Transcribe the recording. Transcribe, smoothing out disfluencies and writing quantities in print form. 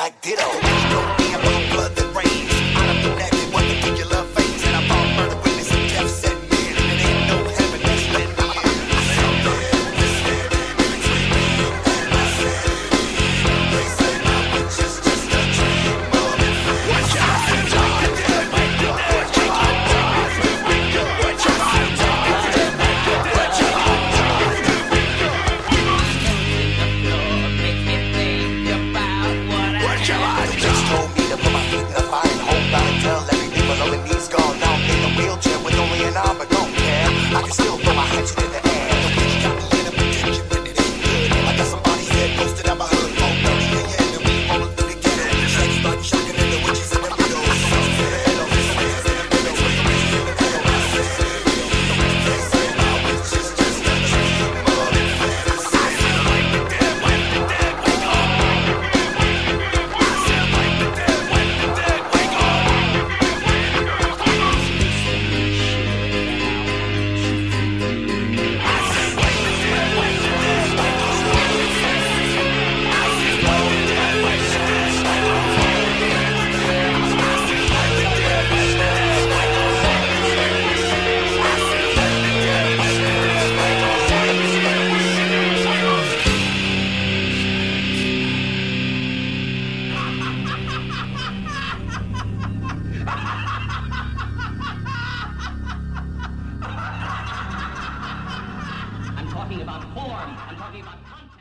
like ditto. You know me, I'm on blood that rains. I don't connect in one particular phase. And I'm all murder witness and death set men. And it ain't no heaven that's lit. I'm talking about form. I'm talking about content.